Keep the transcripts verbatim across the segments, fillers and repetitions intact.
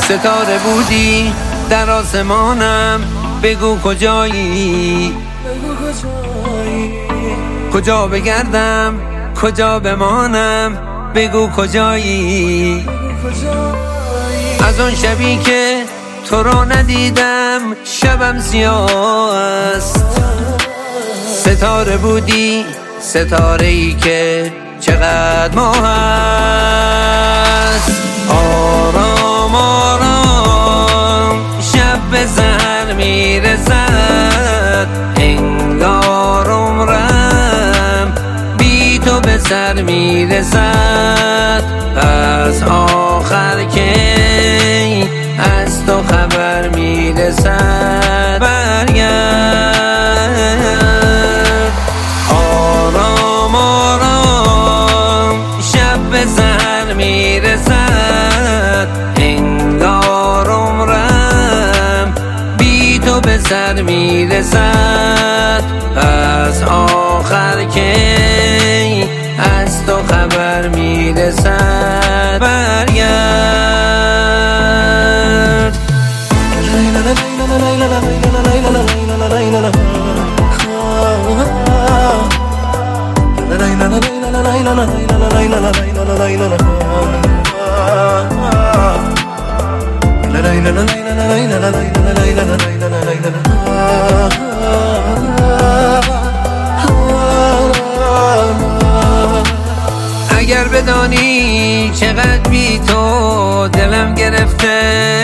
ستاره بودی در آسمانم، بگو کجایی، کجا بگردم کجا بمانم، بگو کجایی. از آن شبی که تو را ندیدم شبم سیاه است. ستاره بودی ستاره ای که چقدر ماه است. آرام آرام شب به سحر میرسد، انگار عمرم بی تو به سر میرسد. از آخر کی از تو خبر میرسد، برگرد. آرام آرام شب به سحر میرسد، انگار عمرم بی تو به سر میرسد. از آخر کی از تو خبر میرسد، برگرد. اگر بدانی چقدر بی تو دلم گرفته،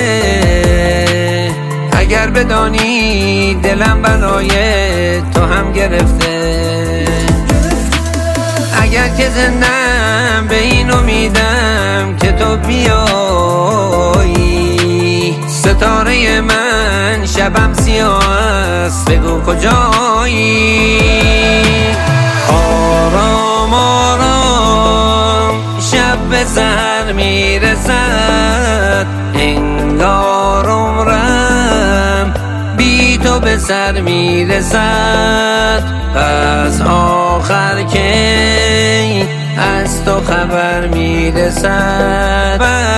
اگر بدانی دلم برای تو هم گرفته، اگر که زندم به این امیدم که تو بیایی. ستاره من شبم سیاه است، بگو کجایی. آرام آرام شب به سحر میرسد، انگار عمرم بی تو به سر میرسد. از آخر کی از تو خبر میرسد،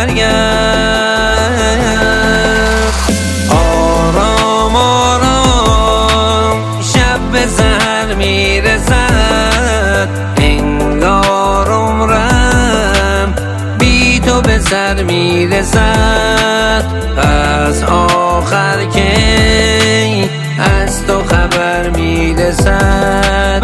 برگرد. آرام آرام شب به سحر میرسد، انگار عمرم بی تو به سر میرسد. از آخر کی از تو خبر میرسد،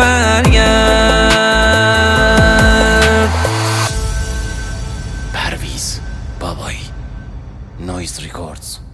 برگرد. پرویز بابایی، نویز ریکوردز.